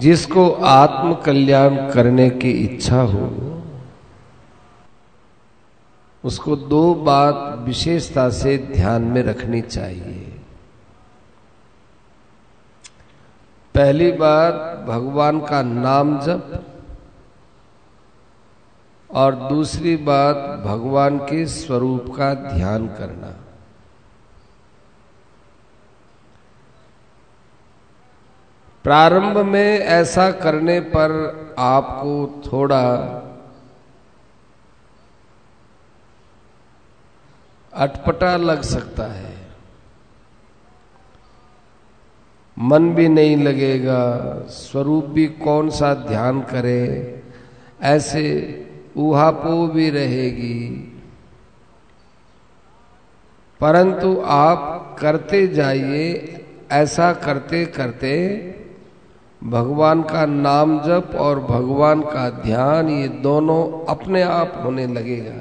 जिसको आत्म कल्याण करने की इच्छा हो उसको दो बात विशेषता से ध्यान में रखनी चाहिए। पहली बात भगवान का नाम जप और दूसरी बात भगवान के स्वरूप का ध्यान करना। प्रारंभ में ऐसा करने पर आपको थोड़ा अटपटा लग सकता है, मन भी नहीं लगेगा, स्वरूप भी कौन सा ध्यान करे, ऐसे ऊहापोह भी रहेगी। परंतु आप करते जाइए, ऐसा करते करते भगवान का नाम जप और भगवान का ध्यान ये दोनों अपने आप होने लगेगा।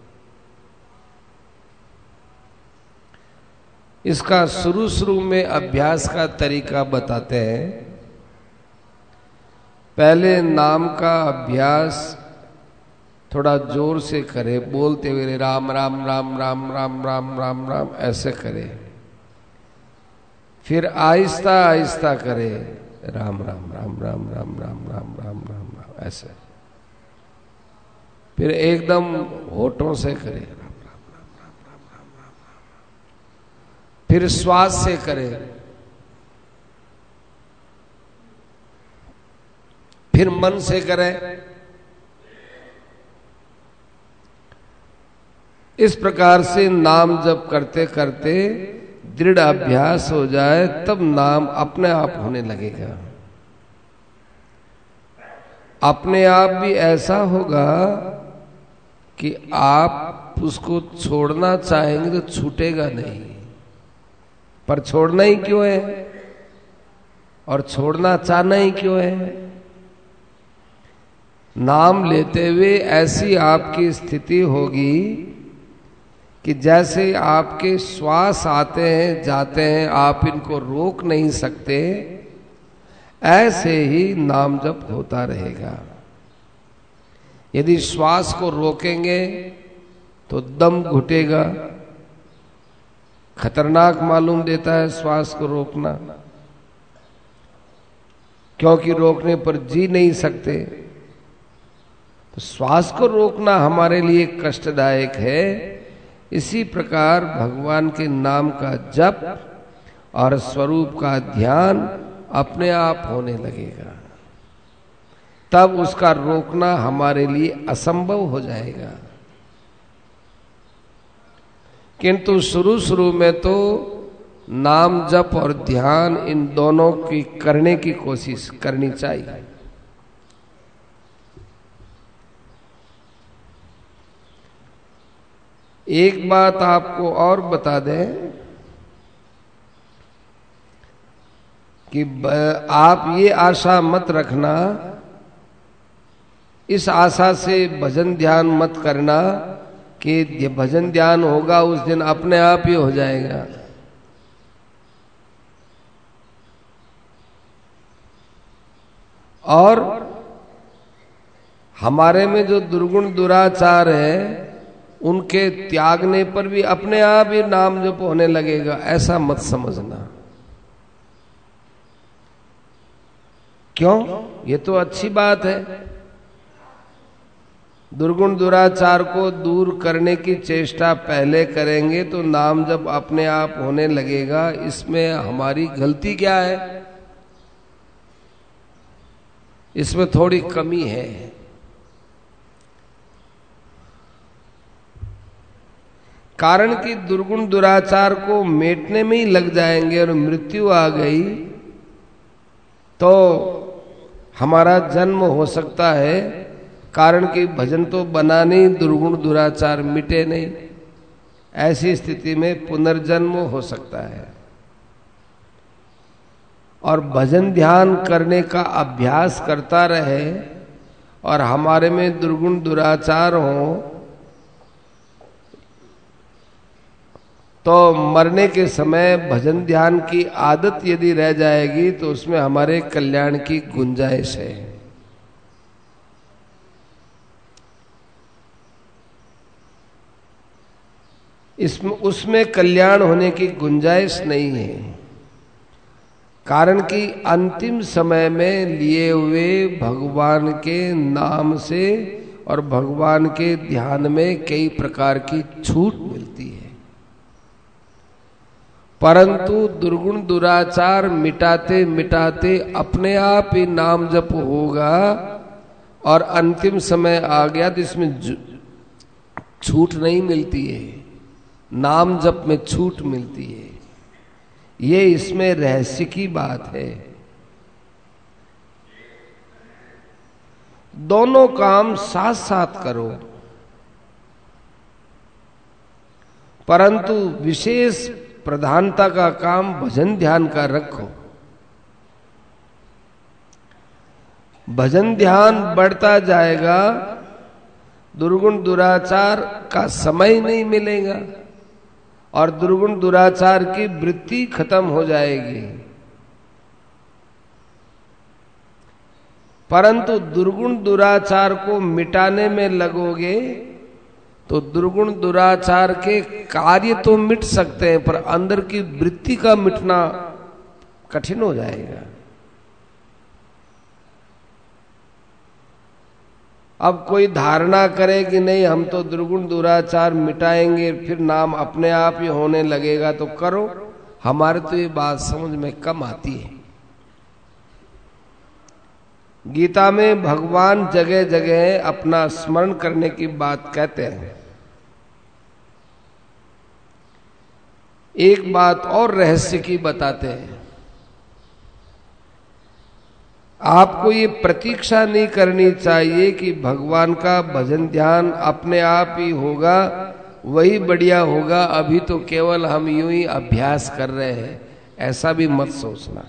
इसका शुरू में अभ्यास का तरीका बताते हैं। पहले नाम का अभ्यास थोड़ा जोर से करे, बोलते हुए राम राम राम राम राम राम राम राम ऐसे करे। फिर आहिस्ता आहिस्ता करे, राम राम राम राम राम राम राम राम राम राम ऐसे। फिर एकदम होठों से करे, राम राम राम राम राम राम राम राम। फिर श्वास से करे, फिर मन से करे। इस प्रकार से नाम जप करते करते दृढ़ अभ्यास हो जाए, तब नाम अपने आप होने लगेगा। अपने आप भी ऐसा होगा कि आप उसको छोड़ना चाहेंगे तो छूटेगा नहीं। पर छोड़ना ही क्यों है और छोड़ना चाहना ही क्यों है? नाम लेते हुए ऐसी आपकी स्थिति होगी कि जैसे आपके श्वास आते हैं जाते हैं, आप इनको रोक नहीं सकते, ऐसे ही नाम जप होता रहेगा। यदि श्वास को रोकेंगे तो दम घुटेगा, खतरनाक मालूम देता है श्वास को रोकना, क्योंकि रोकने पर जी नहीं सकते। तो श्वास को रोकना हमारे लिए कष्टदायक है। इसी प्रकार भगवान के नाम का जप और स्वरूप का ध्यान अपने आप होने लगेगा, तब उसका रोकना हमारे लिए असंभव हो जाएगा। किंतु शुरू में तो नाम जप और ध्यान इन दोनों की करने की कोशिश करनी चाहिए। एक बात आपको और बता दें कि आप ये आशा मत रखना, इस आशा से भजन ध्यान मत करना कि ये भजन ध्यान होगा उस दिन अपने आप ही हो जाएगा। और हमारे में जो दुर्गुण दुराचार है उनके त्यागने पर भी अपने आप ही नाम जप होने लगेगा, ऐसा मत समझना। क्यों? ये तो अच्छी बात है। दुर्गुण दुराचार को दूर करने की चेष्टा पहले करेंगे तो नाम जप अपने आप होने लगेगा। इसमें हमारी गलती क्या है? इसमें थोड़ी कमी है। कारण कि दुर्गुण दुराचार को मेटने में ही लग जाएंगे और मृत्यु आ गई तो हमारा जन्म हो सकता है। कारण कि भजन तो बना नहीं, दुर्गुण दुराचार मिटे नहीं। ऐसी स्थिति में पुनर्जन्म हो सकता है। और भजन ध्यान करने का अभ्यास करता रहे और हमारे में दुर्गुण दुराचार हो तो मरने के समय भजन ध्यान की आदत यदि रह जाएगी तो उसमें हमारे कल्याण की गुंजाइश है। इसमें उसमें कल्याण होने की गुंजाइश नहीं है, कारण कि अंतिम समय में लिए हुए भगवान के नाम से और भगवान के ध्यान में कई प्रकार की छूट मिलती है, परंतु दुर्गुण दुराचार मिटाते मिटाते अपने आप ही नाम जप होगा और अंतिम समय आ गया तो इसमें छूट नहीं मिलती है, नाम जप में छूट मिलती है। ये इसमें रहस्य की बात है। दोनों काम साथ साथ करो, परंतु विशेष प्रधानता का काम भजन ध्यान का रखो। भजन ध्यान बढ़ता जाएगा, दुर्गुण दुराचार का समय नहीं मिलेगा और दुर्गुण दुराचार की वृत्ति खत्म हो जाएगी। परंतु दुर्गुण दुराचार को मिटाने में लगोगे तो दुर्गुण दुराचार के कार्य तो मिट सकते हैं, पर अंदर की वृत्ति का मिटना कठिन हो जाएगा। अब कोई धारणा करे कि नहीं हम तो दुर्गुण दुराचार मिटाएंगे फिर नाम अपने आप ही होने लगेगा, तो करो। हमारे तो ये बात समझ में कम आती है। गीता में भगवान जगह जगह अपना स्मरण करने की बात कहते हैं। एक बात और रहस्य की बताते हैं, आपको ये प्रतीक्षा नहीं करनी चाहिए कि भगवान का भजन ध्यान अपने आप ही होगा, वही बढ़िया होगा, अभी तो केवल हम यूं ही अभ्यास कर रहे हैं, ऐसा भी मत सोचना।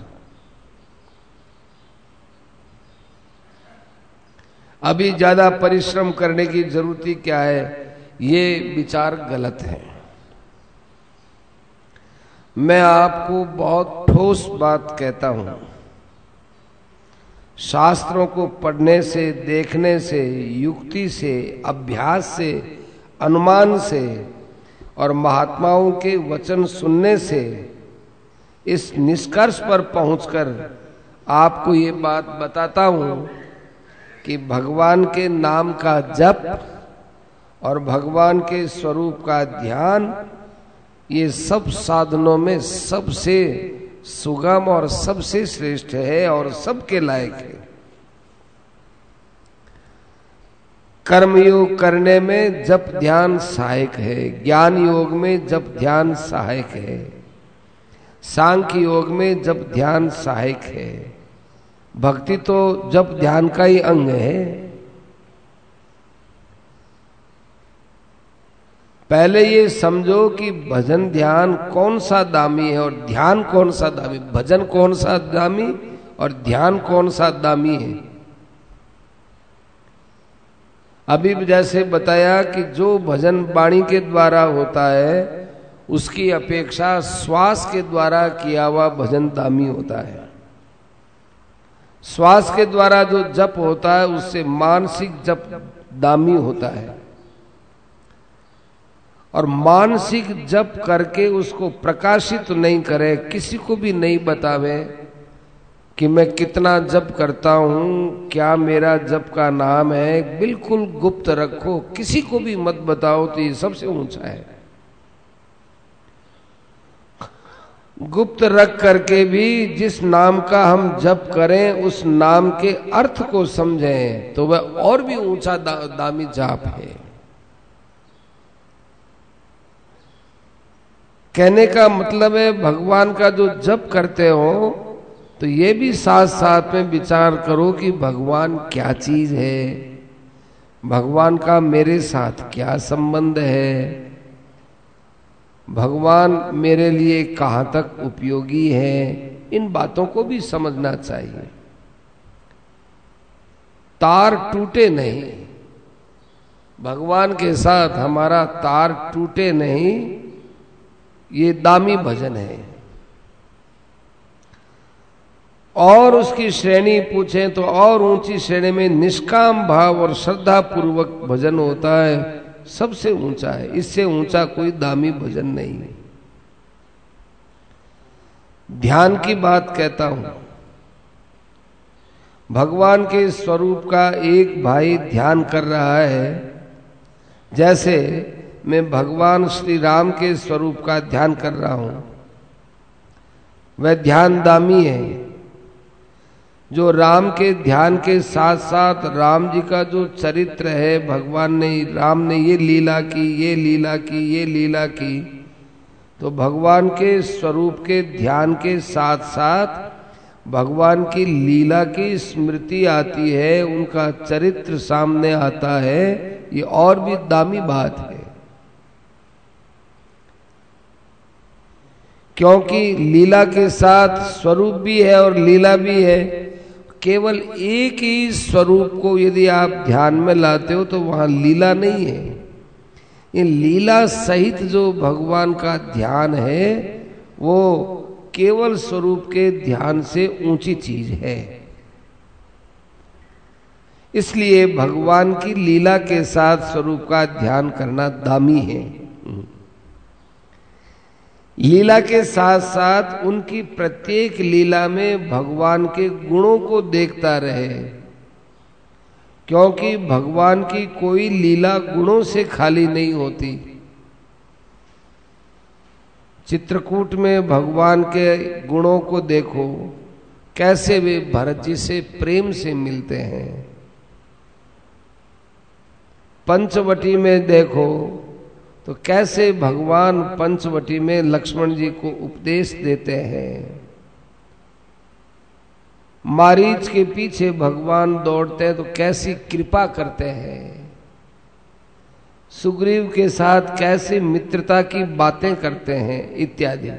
अभी ज्यादा परिश्रम करने की जरूरत ही क्या है, ये विचार गलत है। मैं आपको बहुत ठोस बात कहता हूं, शास्त्रों को पढ़ने से, देखने से, युक्ति से, अभ्यास से, अनुमान से और महात्माओं के वचन सुनने से इस निष्कर्ष पर पहुंचकर आपको ये बात बताता हूं कि भगवान के नाम का जप और भगवान के स्वरूप का ध्यान ये सब साधनों में सबसे सुगम और सबसे श्रेष्ठ है और सबके लायक है। कर्मयोग करने में जप ध्यान सहायक है, ज्ञान योग में जप ध्यान सहायक है, सांख्य योग में जप ध्यान सहायक है, भक्ति तो जप ध्यान का ही अंग है। पहले ये समझो कि भजन ध्यान कौन सा दामी है और ध्यान कौन सा दामी, भजन कौन सा दामी और ध्यान कौन सा दामी है। अभी जैसे बताया कि जो भजन वाणी के द्वारा होता है उसकी अपेक्षा श्वास के द्वारा किया हुआ भजन दामी होता है। श्वास के द्वारा जो जप होता है उससे मानसिक जप दामी होता है, और मानसिक जप करके उसको प्रकाशित नहीं करे, किसी को भी नहीं बतावे कि मैं कितना जप करता हूं, क्या मेरा जप का नाम है, बिल्कुल गुप्त रखो, किसी को भी मत बताओ, तो ये सबसे ऊंचा है। गुप्त रख करके भी जिस नाम का हम जप करें उस नाम के अर्थ को समझें तो वह और भी ऊंचा दामी जाप है। कहने का मतलब है भगवान का जो जप करते हो तो ये भी साथ साथ में विचार करो कि भगवान क्या चीज है, भगवान का मेरे साथ क्या संबंध है, भगवान मेरे लिए कहाँ तक उपयोगी है। इन बातों को भी समझना चाहिए। तार टूटे नहीं, भगवान के साथ हमारा तार टूटे नहीं, ये दामी भजन है। और उसकी श्रेणी पूछें तो और ऊंची श्रेणी में निष्काम भाव और श्रद्धा पूर्वक भजन होता है, सबसे ऊंचा है। इससे ऊंचा कोई दामी भजन नहीं है। ध्यान की बात कहता हूं, भगवान के स्वरूप का एक भाई ध्यान कर रहा है, जैसे मैं भगवान श्री राम के स्वरूप का ध्यान कर रहा हूं। वह ध्यान दामी है। जो राम के ध्यान के साथ साथ राम जी का जो चरित्र है, भगवान ने, राम ने ये लीला की, ये लीला की, ये लीला की, तो भगवान के स्वरूप के ध्यान के साथ साथ भगवान की लीला की स्मृति आती है, उनका चरित्र सामने आता है। ये और भी दामी बात है, क्योंकि लीला के साथ स्वरूप भी है और लीला भी है। केवल एक ही स्वरूप को यदि आप ध्यान में लाते हो तो वहां लीला नहीं है। ये लीला सहित जो भगवान का ध्यान है वो केवल स्वरूप के ध्यान से ऊंची चीज है। इसलिए भगवान की लीला के साथ स्वरूप का ध्यान करना दामी है। लीला के साथ साथ उनकी प्रत्येक लीला में भगवान के गुणों को देखता रहे, क्योंकि भगवान की कोई लीला गुणों से खाली नहीं होती। चित्रकूट में भगवान के गुणों को देखो, कैसे वे भरत जी से प्रेम से मिलते हैं। पंचवटी में देखो तो कैसे भगवान पंचवटी में लक्ष्मण जी को उपदेश देते हैं। मारीच के पीछे भगवान दौड़ते हैं तो कैसी कृपा करते हैं। सुग्रीव के साथ कैसे मित्रता की बातें करते हैं इत्यादि।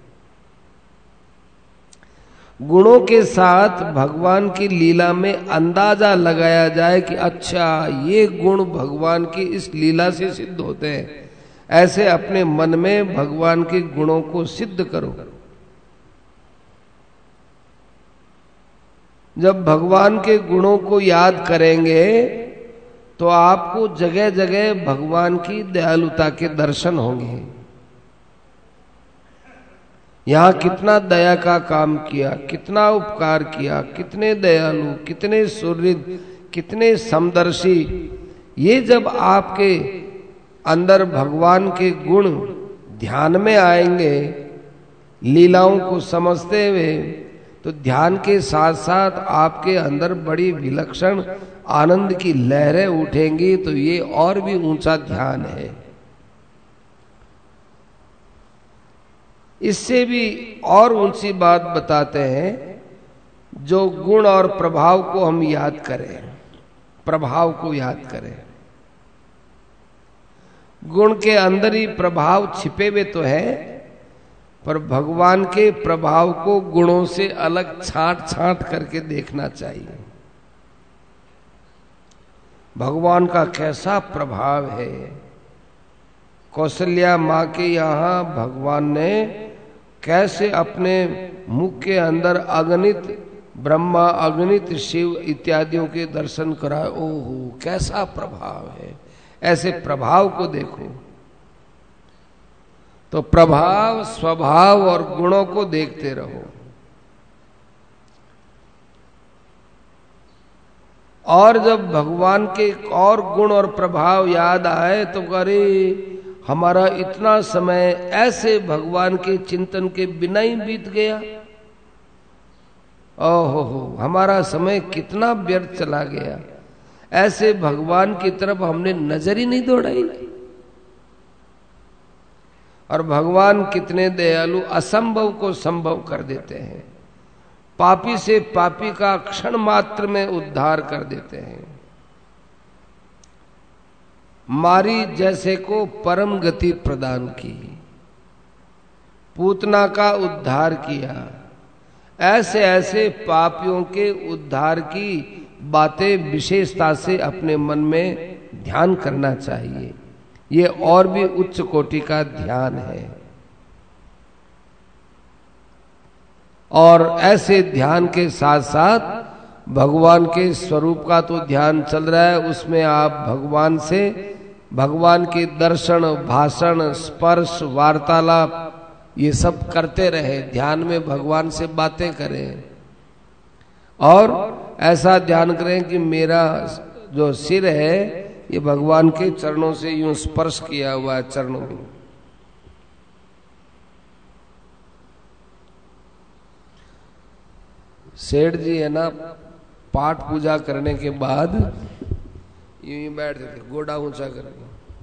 गुणों के साथ भगवान की लीला में अंदाजा लगाया जाए कि अच्छा ये गुण भगवान की इस लीला से सिद्ध होते हैं। ऐसे अपने मन में भगवान के गुणों को सिद्ध करो। जब भगवान के गुणों को याद करेंगे तो आपको जगह जगह भगवान की दयालुता के दर्शन होंगे। यहां कितना दया का काम किया, कितना उपकार किया, कितने दयालु, कितने सुहृद, कितने समदर्शी। ये जब आपके अंदर भगवान के गुण ध्यान में आएंगे, लीलाओं को समझते हुए, तो ध्यान के साथ साथ आपके अंदर बड़ी विलक्षण आनंद की लहरें उठेंगी। तो ये और भी ऊंचा ध्यान है। इससे भी और ऊंची बात बताते हैं, जो गुण और प्रभाव को हम याद करें, प्रभाव को याद करें। गुण के अंदर ही प्रभाव छिपे हुए तो है, पर भगवान के प्रभाव को गुणों से अलग छांट छांट करके देखना चाहिए। भगवान का कैसा प्रभाव है। कौशल्या माँ के यहाँ भगवान ने कैसे अपने मुख के अंदर अगणित ब्रह्मा, अगणित शिव इत्यादियों के दर्शन कराए। ओहो कैसा प्रभाव है। ऐसे प्रभाव को देखो। तो प्रभाव, स्वभाव और गुणों को देखते रहो। और जब भगवान के और गुण और प्रभाव याद आए तो अरे हमारा इतना समय ऐसे भगवान के चिंतन के बिना ही बीत गया। ओहो हमारा समय कितना व्यर्थ चला गया। ऐसे भगवान की तरफ हमने नजर ही नहीं दौड़ाई। और भगवान कितने दयालु, असंभव को संभव कर देते हैं। पापी से पापी का क्षण मात्र में उद्धार कर देते हैं। मारी जैसे को परम गति प्रदान की, पूतना का उद्धार किया। ऐसे ऐसे पापियों के उद्धार की बातें विशेषता से अपने मन में ध्यान करना चाहिए। ये और भी उच्च कोटि का ध्यान है। और ऐसे ध्यान के साथ साथ भगवान के स्वरूप का तो ध्यान चल रहा है, उसमें आप भगवान से भगवान के दर्शन, भाषण, स्पर्श, वार्तालाप ये सब करते रहे, ध्यान में भगवान से बातें करें और ऐसा ध्यान करें कि मेरा जो सिर है ये भगवान के चरणों से यूं स्पर्श किया हुआ है, चरणों में। सेठ जी है ना, पाठ पूजा करने के बाद यूं ही बैठते थे, गोडा ऊंचा करके।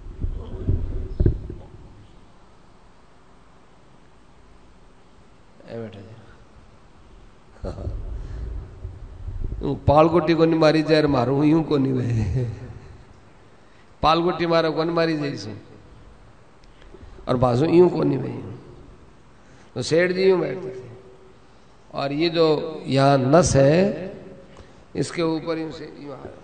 पालगोटी को नहीं मारी जाए मारू, यूं को नहीं वे पालगोटी मारो को नहीं मारी जैसे, और बाजू यूं को नहीं वे। तो सेठ जी यूं बैठते थे और ये जो यहाँ नस है इसके ऊपर यूं से यूं आया।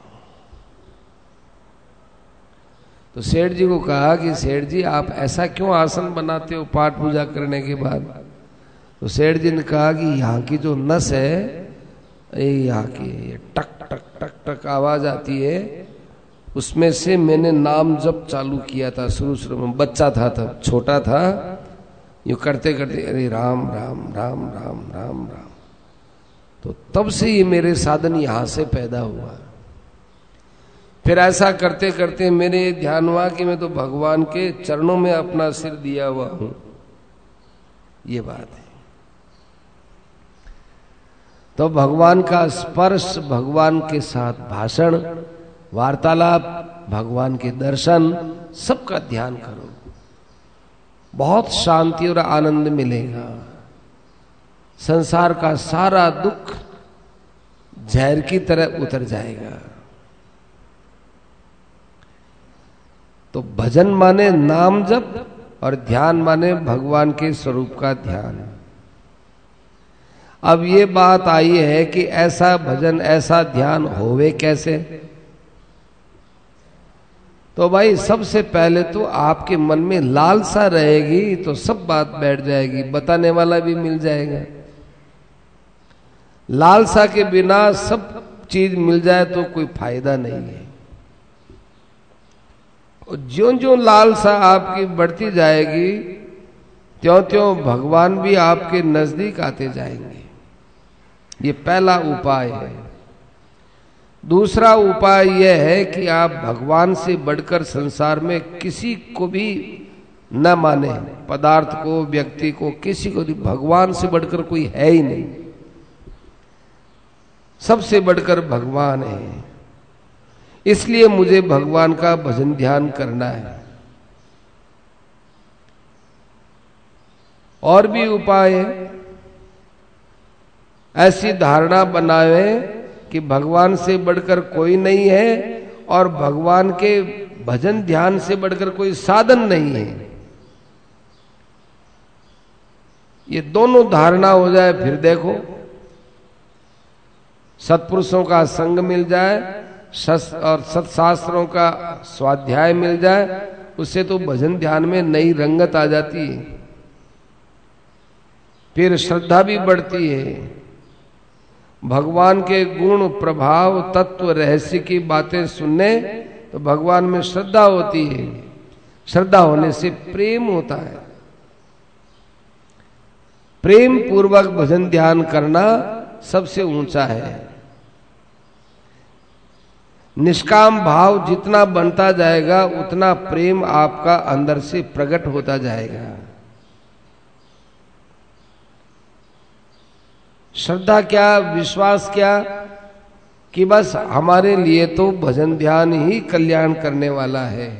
तो सेठ जी को कहा कि सेठ जी आप ऐसा क्यों आसन बनाते हो पाठ पूजा करने के बाद? तो सेठ जी ने कहा कि यहाँ की जो नस है, यहाँ की ये टक टक टक टक आवाज आती है, उसमें से मैंने नाम जप चालू किया था शुरू में, बच्चा था तब, छोटा था, यूं करते करते अरे राम राम राम राम राम राम, तो तब से ये मेरे साधन यहां से पैदा हुआ। फिर ऐसा करते करते मेरे ध्यान हुआ कि मैं तो भगवान के चरणों में अपना सिर दिया हुआ हूं, ये बात है। तो भगवान का स्पर्श, भगवान के साथ भाषण, वार्तालाप, भगवान के दर्शन, सबका ध्यान करो, बहुत शांति और आनंद मिलेगा। संसार का सारा दुख जहर की तरह उतर जाएगा। तो भजन माने नाम जप और ध्यान माने भगवान के स्वरूप का ध्यान। अब ये बात आई है कि ऐसा भजन, ऐसा ध्यान होवे कैसे? तो भाई सबसे पहले तो आपके मन में लालसा रहेगी तो सब बात बैठ जाएगी, बताने वाला भी मिल जाएगा। लालसा के बिना सब चीज मिल जाए तो कोई फायदा नहीं है। और ज्यों ज्यों लालसा आपकी बढ़ती जाएगी त्यों त्यों भगवान भी आपके नजदीक आते जाएंगे। ये पहला उपाय है। दूसरा उपाय यह है कि आप भगवान से बढ़कर संसार में किसी को भी न माने, पदार्थ को, व्यक्ति को, किसी को भी। भगवान से बढ़कर कोई है ही नहीं, सबसे बढ़कर भगवान है। इसलिए मुझे भगवान का भजन ध्यान करना है। और भी उपाय है। ऐसी धारणा बनावे कि भगवान से बढ़कर कोई नहीं है और भगवान के भजन ध्यान से बढ़कर कोई साधन नहीं है। ये दोनों धारणा हो जाए, फिर देखो सत्पुरुषों का संग मिल जाए और सत्शास्त्रों का स्वाध्याय मिल जाए, उससे तो भजन ध्यान में नई रंगत आ जाती है। फिर श्रद्धा भी बढ़ती है। भगवान के गुण, प्रभाव, तत्व, रहस्य की बातें सुनने तो भगवान में श्रद्धा होती है। श्रद्धा होने से प्रेम होता है। प्रेम पूर्वक भजन ध्यान करना सबसे ऊंचा है। निष्काम भाव जितना बनता जाएगा उतना प्रेम आपका अंदर से प्रकट होता जाएगा। श्रद्धा क्या, विश्वास क्या कि बस हमारे लिए तो भजन ध्यान ही कल्याण करने वाला है।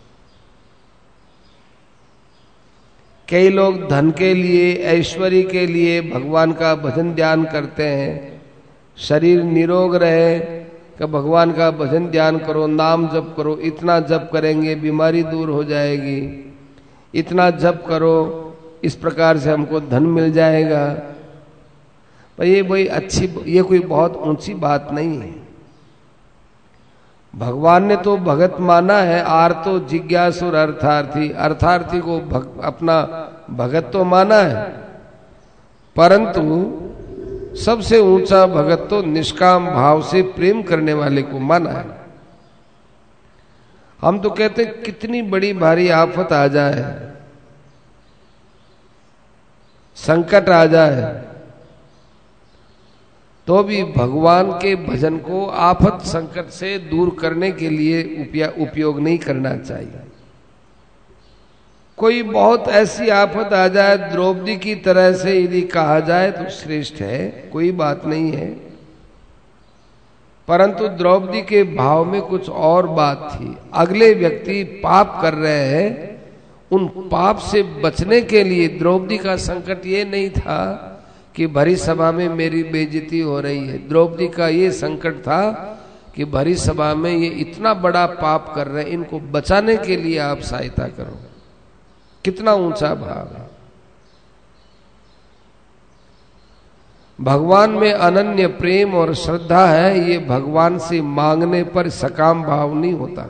कई लोग धन के लिए, ऐश्वर्य के लिए भगवान का भजन ध्यान करते हैं। शरीर निरोग रहे कि भगवान का भजन ध्यान करो, नाम जप करो, इतना जप करेंगे बीमारी दूर हो जाएगी, इतना जप करो इस प्रकार से हमको धन मिल जाएगा। पर ये कोई बहुत ऊंची बात नहीं है। भगवान ने तो भगत माना है, आर्तो जिज्ञासुर अर्थार्थी, अर्थार्थी को अपना भगत तो माना है, परंतु सबसे ऊंचा भगत तो निष्काम भाव से प्रेम करने वाले को माना है। हम तो कहते हैं कितनी बड़ी भारी आफत आ जाए, संकट आ जाए, तो भी भगवान के भजन को आफत संकट से दूर करने के लिए उपयोग नहीं करना चाहिए। कोई बहुत ऐसी आफत आ जाए द्रौपदी की तरह से यदि कहा जाए तो श्रेष्ठ है, कोई बात नहीं है। परंतु द्रौपदी के भाव में कुछ और बात थी। अगले व्यक्ति पाप कर रहे हैं, उन पाप से बचने के लिए द्रौपदी का संकट ये नहीं था कि भरी सभा में मेरी बेइज्जती हो रही है। द्रौपदी का ये संकट था कि भरी सभा में ये इतना बड़ा पाप कर रहे हैं, इनको बचाने के लिए आप सहायता करो। कितना ऊंचा भाव है। भगवान में अनन्य प्रेम और श्रद्धा है, ये भगवान से मांगने पर सकाम भाव नहीं होता।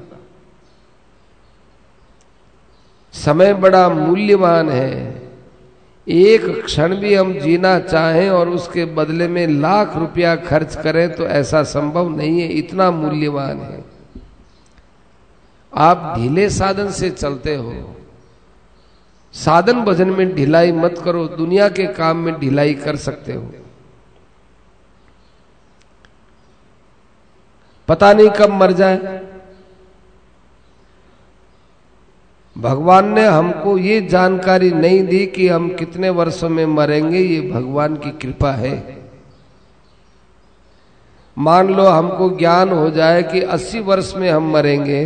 समय बड़ा मूल्यवान है। एक क्षण भी हम जीना चाहें और उसके बदले में लाख रुपया खर्च करें तो ऐसा संभव नहीं है, इतना मूल्यवान है। आप ढीले साधन से चलते हो, साधन भजन में ढिलाई मत करो, दुनिया के काम में ढिलाई कर सकते हो। पता नहीं कब मर जाए। भगवान ने हमको ये जानकारी नहीं दी कि हम कितने वर्षों में मरेंगे, ये भगवान की कृपा है। मान लो हमको ज्ञान हो जाए कि 80 वर्ष में हम मरेंगे,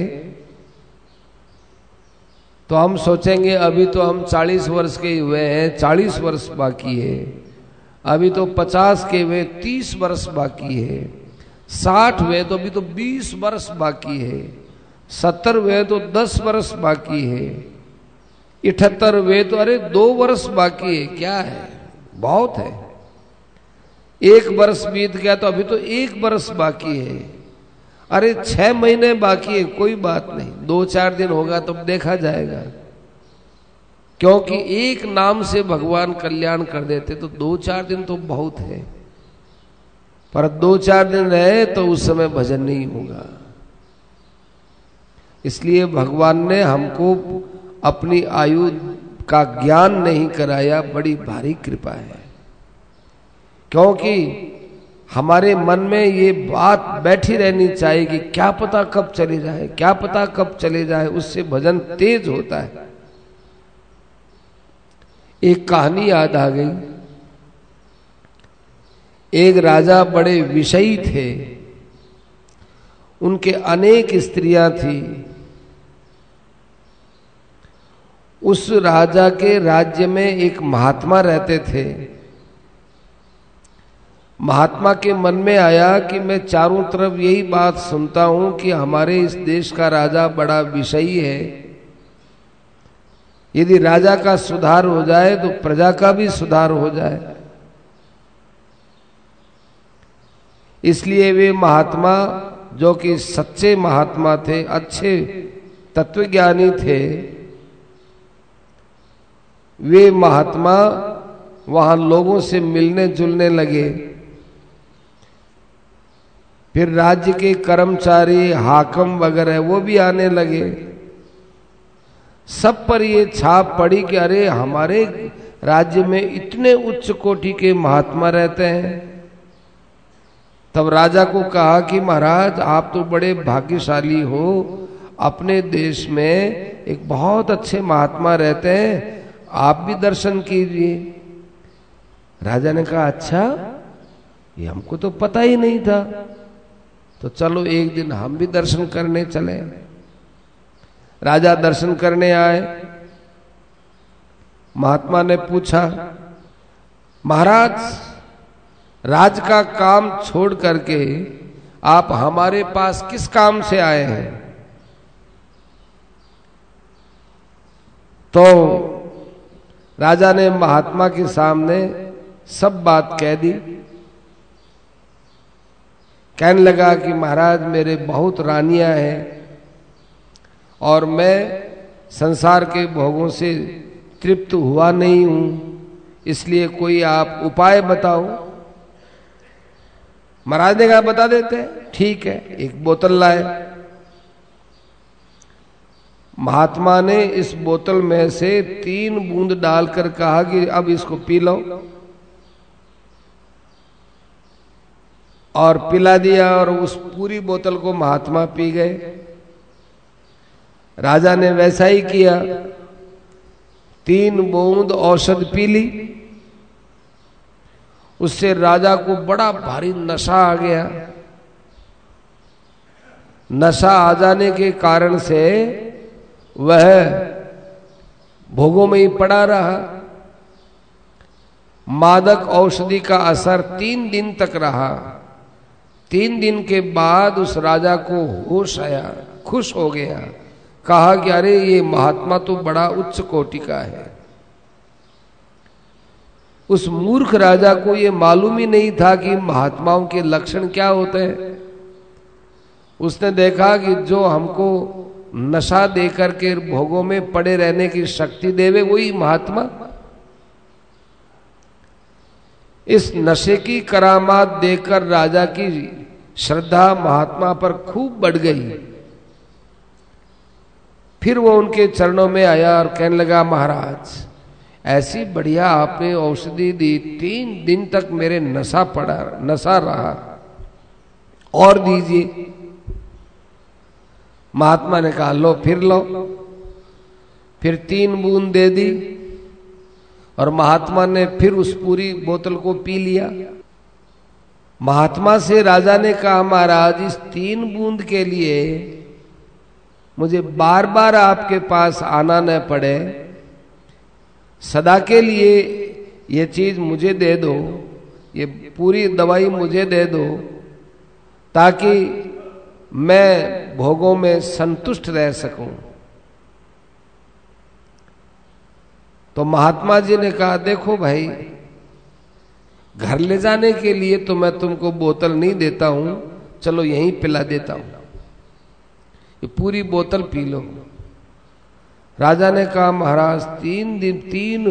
तो हम सोचेंगे अभी तो हम 40 वर्ष के हुए हैं, 40 वर्ष बाकी है। अभी तो 50 के हुए, 30 वर्ष बाकी है। 60 हुए तो अभी तो 20 वर्ष बाकी है। 70 हुए तो 10 वर्ष बाकी है। 78 हुए तो अरे 2 वर्ष बाकी है। क्या है, बहुत है। 1 वर्ष बीत गया तो अभी तो 1 वर्ष बाकी है। अरे 6 महीने बाकी है, कोई बात नहीं, 2-4 दिन होगा तब देखा जाएगा। क्योंकि एक नाम से भगवान कल्याण कर देते, तो 2-4 दिन तो बहुत है। पर 2-4 दिन रहे तो उस समय भजन नहीं होगा। इसलिए भगवान ने हमको अपनी आयु का ज्ञान नहीं कराया, बड़ी भारी कृपा है। क्योंकि हमारे मन में ये बात बैठी रहनी चाहिए कि क्या पता कब चले जाए, क्या पता कब चले जाए, उससे भजन तेज होता है। एक कहानी याद आ गई। एक राजा बड़े विषयी थे, उनके अनेक स्त्रियां थी। उस राजा के राज्य में एक महात्मा रहते थे। महात्मा के मन में आया कि मैं चारों तरफ यही बात सुनता हूं कि हमारे इस देश का राजा बड़ा विषयी है। यदि राजा का सुधार हो जाए तो प्रजा का भी सुधार हो जाए। इसलिए वे महात्मा, जो कि सच्चे महात्मा थे, अच्छे तत्वज्ञानी थे, वे महात्मा वहां लोगों से मिलने जुलने लगे। फिर राज्य के कर्मचारी, हाकम वगैरह वो भी आने लगे। सब पर ये छाप पड़ी कि अरे हमारे राज्य में इतने उच्च कोटि के महात्मा रहते हैं। तब राजा को कहा कि महाराज आप तो बड़े भाग्यशाली हो, अपने देश में एक बहुत अच्छे महात्मा रहते हैं, आप भी दर्शन कीजिए। राजा ने कहा अच्छा, ये हमको तो पता ही नहीं था, तो चलो एक दिन हम भी दर्शन करने चले। राजा दर्शन करने आए। महात्मा ने पूछा, महाराज राज का काम छोड़ करके आप हमारे पास किस काम से आए हैं? तो राजा ने महात्मा के सामने सब बात कह दी। कहने लगा कि महाराज मेरे बहुत रानियां हैं और मैं संसार के भोगों से तृप्त हुआ नहीं हूं, इसलिए कोई आप उपाय बताओ। महाराज ने कहा बता देते हैं। ठीक है, एक बोतल लाए। महात्मा ने इस बोतल में से 3 बूंद डालकर कहा कि अब इसको पी लो, और पिला दिया, और उस पूरी बोतल को महात्मा पी गए। राजा ने वैसा ही किया, 3 बूंद औषध पी ली। उससे राजा को बड़ा भारी नशा आ गया। नशा आ जाने के कारण से वह भोगों में ही पड़ा रहा। मादक औषधि का असर 3 दिन तक रहा। 3 दिन के बाद उस राजा को होश आया, खुश हो गया, कहा कि अरे ये महात्मा तो बड़ा उच्च कोटि का है। उस मूर्ख राजा को ये मालूम ही नहीं था कि महात्माओं के लक्षण क्या होते हैं। उसने देखा कि जो हमको नशा देकर के भोगों में पड़े रहने की शक्ति देवे वही महात्मा। इस नशे की करामात देकर राजा की श्रद्धा महात्मा पर खूब बढ़ गई। फिर वो उनके चरणों में आया और कहने लगा, महाराज ऐसी बढ़िया आपने औषधि दी, 3 दिन तक मेरे नशा रहा, और दीजिए। महात्मा ने कहा लो, फिर लो। फिर 3 बूंद दे दी, और महात्मा ने फिर उस पूरी बोतल को पी लिया। महात्मा से राजा ने कहा, महाराज इस 3 बूंद के लिए मुझे बार बार आपके पास आना न पड़े, सदा के लिए ये चीज मुझे दे दो, ये पूरी दवाई मुझे दे दो, ताकि मैं भोगों में संतुष्ट रह सकूं। तो महात्मा जी ने कहा, देखो भाई, घर ले जाने के लिए तो मैं तुमको बोतल नहीं देता हूं, चलो यहीं पिला देता हूं, ये पूरी बोतल पी लो। राजा ने कहा, महाराज 3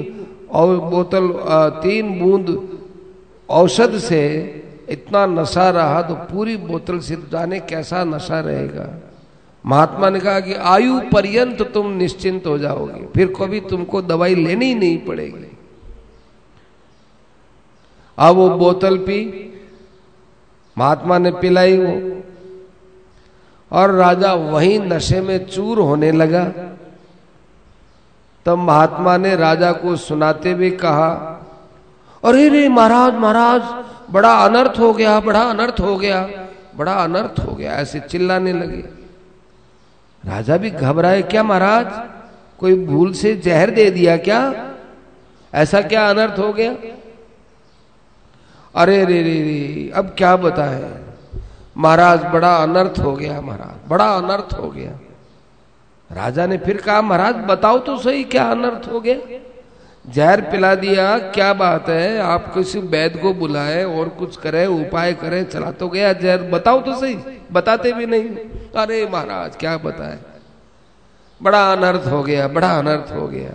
बूंद औषध से इतना नशा रहा तो पूरी बोतल से जाने कैसा नशा रहेगा। महात्मा ने कहा कि आयु पर्यंत तुम निश्चिंत हो जाओगे, फिर कभी तुमको दवाई लेनी ही नहीं पड़ेगी। अब वो बोतल पी, महात्मा ने पिलाई वो, और राजा वहीं नशे में चूर होने लगा। तब महात्मा ने राजा को सुनाते हुए कहा, अरे रे महाराज, महाराज बड़ा अनर्थ हो गया, बड़ा अनर्थ हो गया, बड़ा अनर्थ हो गया, ऐसे चिल्लाने लगे। राजा भी घबराए, क्या महाराज कोई भूल से जहर दे दिया क्या? ऐसा क्या अनर्थ हो गया? अरे रे रे रे, अब क्या बताएं महाराज, बड़ा अनर्थ हो गया, महाराज बड़ा अनर्थ हो गया। राजा ने फिर कहा, महाराज बताओ तो सही क्या अनर्थ हो गया? जहर पिला दिया, क्या बात है, आप किसी वैद्य को बुलाए और कुछ करे, उपाय करे, चला तो गया जहर, बताओ तो सही। बताते भी नहीं। अरे महाराज क्या बताए, बड़ा अनर्थ हो गया, बड़ा अनर्थ हो गया।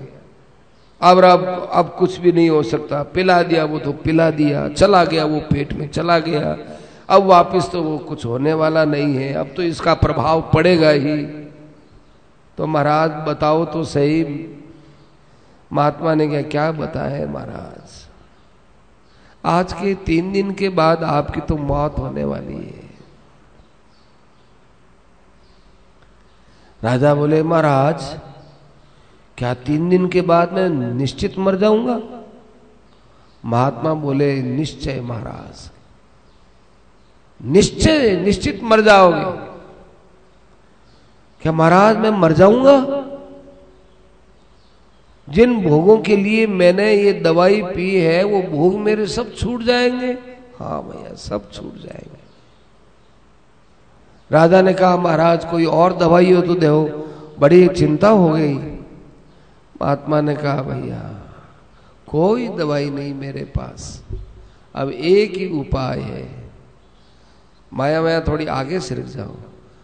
अब कुछ भी नहीं हो सकता। पिला दिया वो तो पिला दिया, चला गया वो पेट में चला गया, अब वापस तो वो कुछ होने वाला नहीं है, अब तो इसका प्रभाव पड़ेगा ही। तो महाराज बताओ तो सही। महात्मा ने क्या बताए महाराज, आज के 3 दिन के बाद आपकी तो मौत होने वाली है। राजा बोले, महाराज क्या 3 दिन के बाद मैं निश्चित मर जाऊंगा? महात्मा बोले, निश्चय महाराज, निश्चय निश्चित मर जाओगे। क्या महाराज मैं मर जाऊंगा? जिन भोगों के लिए मैंने ये दवाई पी है वो भोग मेरे सब छूट जाएंगे? हाँ भैया, सब छूट जाएंगे। राजा ने कहा, महाराज कोई और दवाई हो तो दो, बड़ी चिंता हो गई। महात्मा ने कहा, भैया कोई दवाई नहीं मेरे पास, अब एक ही उपाय है। माया थोड़ी आगे सिरक जाओ,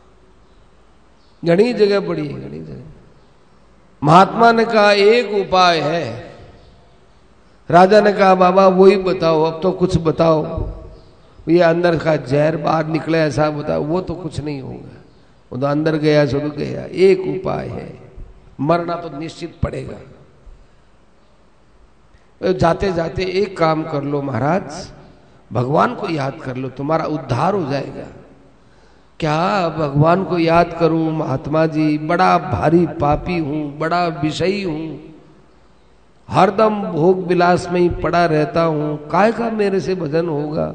घनी जगह पड़ी है, घनी जगह। महात्मा ने कहा, एक उपाय है। राजा ने कहा, बाबा वही बताओ, अब तो कुछ बताओ। ये अंदर का जहर बाहर निकले ऐसा बता, वो तो कुछ नहीं होगा, वो तो अंदर गया सो तो गया। एक उपाय है, मरना तो निश्चित पड़ेगा। जाते जाते एक काम कर लो महाराज, भगवान को याद कर लो, तुम्हारा उद्धार हो जाएगा। क्या भगवान को याद करूं महात्मा जी, बड़ा भारी पापी हूं, बड़ा विषयी हूं, हरदम भोग विलास में ही पड़ा रहता हूं, काय का मेरे से भजन होगा।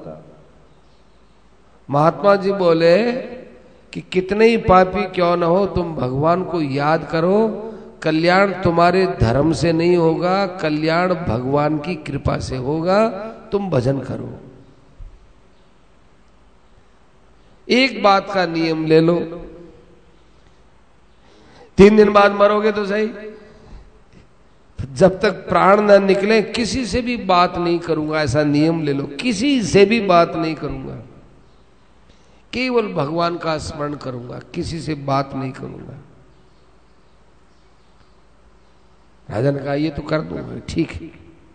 महात्मा जी बोले कि कितने ही पापी क्यों न हो, तुम भगवान को याद करो, कल्याण तुम्हारे धर्म से नहीं होगा, कल्याण भगवान की कृपा से होगा, तुम भजन करो। एक बात का नियम ले लो, 3 दिन बाद मरोगे तो सही, जब तक प्राण न निकले किसी से भी बात नहीं करूंगा, ऐसा नियम ले लो। किसी से भी बात नहीं करूंगा, केवल भगवान का स्मरण करूंगा, किसी से बात नहीं करूंगा। राजा ने कहा ये तो कर दूंगा, ठीक है।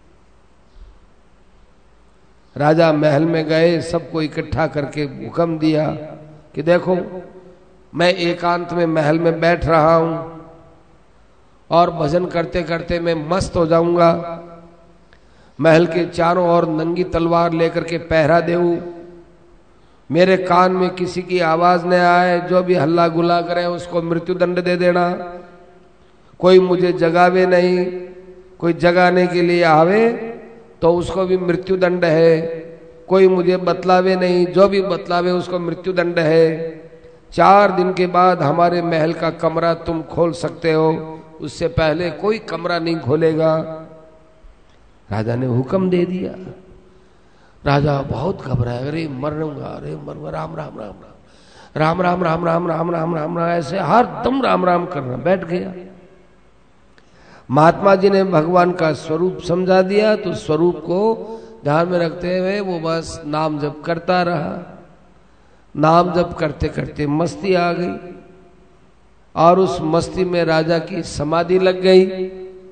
राजा महल में गए, सबको इकट्ठा करके हुक्म दिया कि देखो मैं एकांत में महल में बैठ रहा हूं और भजन करते करते मैं मस्त हो जाऊंगा, महल के चारों ओर नंगी तलवार लेकर के पहरा देऊं, मेरे कान में किसी की आवाज न आए, जो भी हल्ला गुल्ला करे उसको मृत्यु दंड दे देना, कोई मुझे जगावे नहीं, कोई जगाने के लिए आवे तो उसको भी मृत्यु दंड है, कोई मुझे बतलावे नहीं, जो भी बतलावे उसको मृत्यु दंड है। 4 दिन के बाद हमारे महल का कमरा तुम खोल सकते हो, उससे पहले कोई कमरा नहीं खोलेगा। राजा ने हुक्म दे दिया। राजा बहुत घबराया, अरे मरूंगा, अरे मरूंगा, राम राम राम राम राम राम राम राम राम राम राम, ऐसे हर दम राम राम करना, बैठ गया। महात्मा जी ने भगवान का स्वरूप समझा दिया, तो स्वरूप को ध्यान में रखते हुए वो बस नाम जप करता रहा। नाम जप करते करते मस्ती आ गई और उस मस्ती में राजा की समाधि लग गई,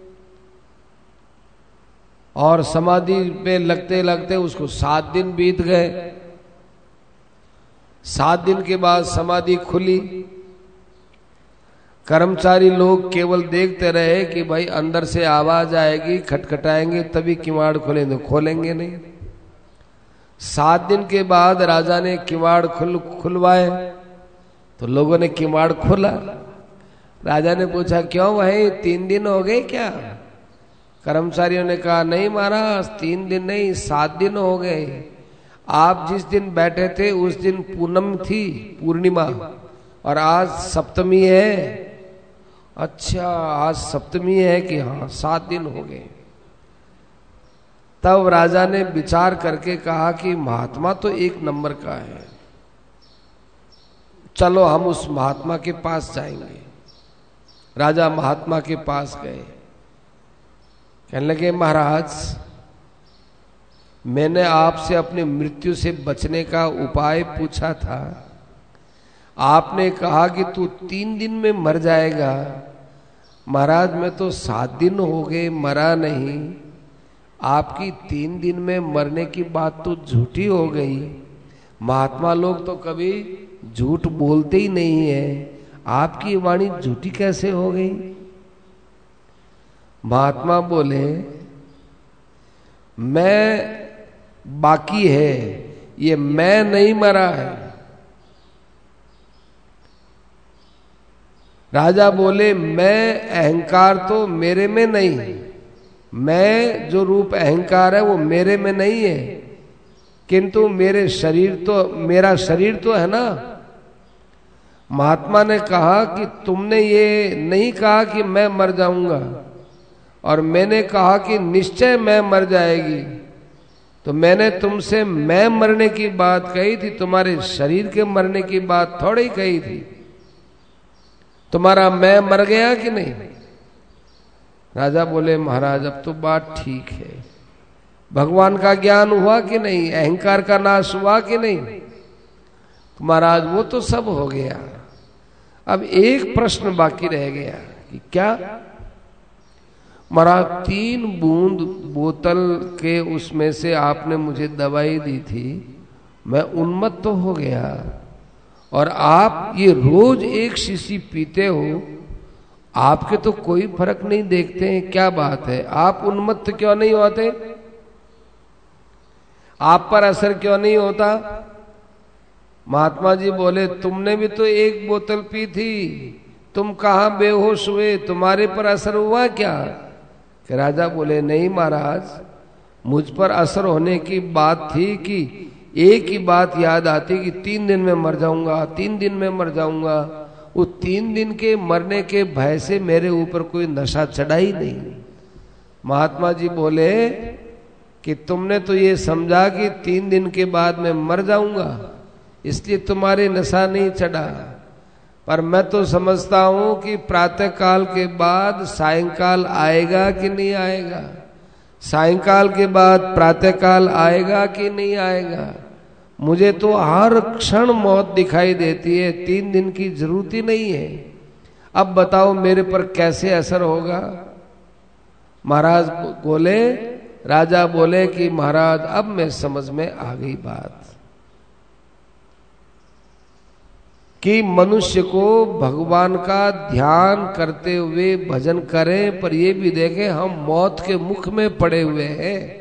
और समाधि पे लगते लगते उसको 7 दिन बीत गए। 7 दिन के बाद समाधि खुली। कर्मचारी लोग केवल देखते रहे कि भाई अंदर से आवाज आएगी, खटखटाएंगे तभी किवाड़ खोलेंगे, खोलेंगे नहीं। 7 दिन के बाद राजा ने किवाड़ खुलवाए तो लोगों ने किवाड़ खोला। राजा ने पूछा क्यों भाई, 3 दिन हो गए क्या? कर्मचारियों ने कहा नहीं महाराज, 3 दिन नहीं 7 दिन हो गए। आप जिस दिन बैठे थे उस दिन पूनम थी, पूर्णिमा, और आज सप्तमी है। अच्छा आज सप्तमी है कि हाँ, 7 दिन हो गए। तब राजा ने विचार करके कहा कि महात्मा तो 1 नंबर का है, चलो हम उस महात्मा के पास जाएंगे। राजा महात्मा के पास गए, कहने लगे महाराज मैंने आपसे अपनी मृत्यु से बचने का उपाय पूछा था, आपने कहा कि तू 3 दिन में मर जाएगा। महाराज मैं तो 7 दिन हो गए मरा नहीं, आपकी 3 दिन में मरने की बात तो झूठी हो गई। महात्मा लोग तो कभी झूठ बोलते ही नहीं है, आपकी वाणी झूठी कैसे हो गई? महात्मा बोले मैं बाकी है, ये मैं नहीं मरा है। राजा बोले मैं अहंकार तो मेरे में नहीं, मैं जो रूप अहंकार है वो मेरे में नहीं है, किंतु मेरे शरीर तो, मेरा शरीर तो है ना। महात्मा ने कहा कि तुमने ये नहीं कहा कि मैं मर जाऊंगा, और मैंने कहा कि निश्चय मैं मर जाएगी, तो मैंने तुमसे मैं मरने की बात कही थी, तुम्हारे शरीर के मरने की बात थोड़ी कही थी। तुम्हारा मैं मर गया कि नहीं? राजा बोले महाराज अब तो बात ठीक है, भगवान का ज्ञान हुआ कि नहीं, अहंकार का नाश हुआ कि नहीं? तो महाराज वो तो सब हो गया, अब एक प्रश्न बाकी रह गया कि क्या? महाराज 3 बूंद बोतल के उसमें से आपने मुझे दवाई दी थी, मैं उन्मत्त तो हो गया। और आप ये रोज एक शीशी पीते हो, आपके तो कोई फर्क नहीं देखते हैं, क्या बात है? आप उन्मत्त क्यों नहीं होते? आप पर असर क्यों नहीं होता? महात्मा जी बोले, तुमने भी तो एक बोतल पी थी, तुम कहां बेहोश हुए, तुम्हारे पर असर हुआ क्या? कि राजा बोले, नहीं महाराज, मुझ पर असर होने की बात थी कि एक ही बात याद आती कि 3 दिन में मर जाऊंगा, 3 दिन में मर जाऊंगा। वो 3 दिन के मरने के भय से मेरे ऊपर कोई नशा चढ़ा ही नहीं। महात्मा जी बोले कि तुमने तो ये समझा कि 3 दिन के बाद मैं मर जाऊंगा, इसलिए तुम्हारे नशा नहीं चढ़ा। पर मैं तो समझता हूं कि प्रातः काल के बाद सायंकाल आएगा कि नहीं आएगा, सायंकाल के बाद प्रातः काल आएगा कि नहीं आएगा। मुझे तो हर क्षण मौत दिखाई देती है, 3 दिन की जरूरत ही नहीं है। अब बताओ मेरे पर कैसे असर होगा? महाराज बोले, राजा बोले कि महाराज अब मैं समझ में आ गई बात कि मनुष्य को भगवान का ध्यान करते हुए भजन करें, पर ये भी देखें हम मौत के मुख में पड़े हुए हैं।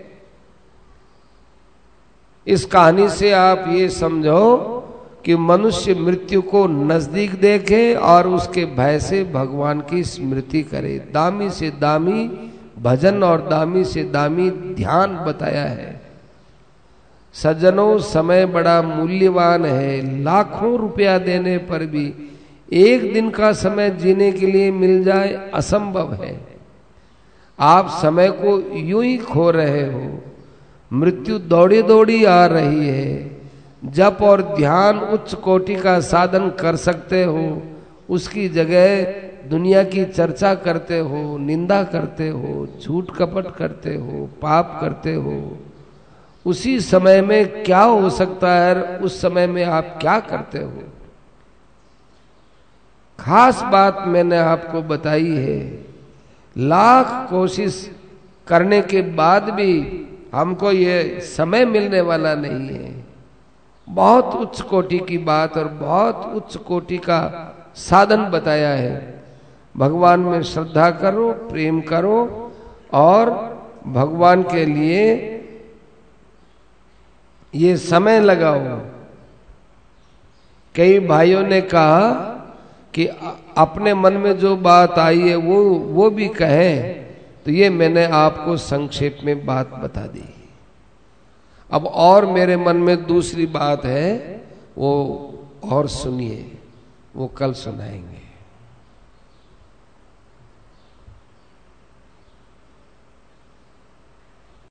इस कहानी से आप ये समझो कि मनुष्य मृत्यु को नजदीक देखे और उसके भय से भगवान की स्मृति करे। दामी से दामी भजन और दामी से दामी ध्यान बताया है। सज्जनों, समय बड़ा मूल्यवान है। लाखों रुपया देने पर भी एक दिन का समय जीने के लिए मिल जाए असंभव है। आप समय को यूं ही खो रहे हो। मृत्यु दौड़ी दौड़ी आ रही है। जप और ध्यान उच्च कोटि का साधन कर सकते हो, उसकी जगह दुनिया की चर्चा करते हो, निंदा करते हो, झूठ कपट करते हो, पाप करते हो। उसी समय में क्या हो सकता है, उस समय में आप क्या करते हो? खास बात मैंने आपको बताई है। लाख कोशिश करने के बाद भी हमको ये समय मिलने वाला नहीं है। बहुत उच्च कोटि की बात और बहुत उच्च कोटि का साधन बताया है। भगवान में श्रद्धा करो, प्रेम करो और भगवान के लिए ये समय लगाओ। कई भाइयों ने कहा कि अपने मन में जो बात आई है वो भी कहें, तो ये मैंने आपको संक्षेप में बात बता दी। अब और मेरे मन में दूसरी बात है, वो और सुनिए, वो कल सुनाएंगे।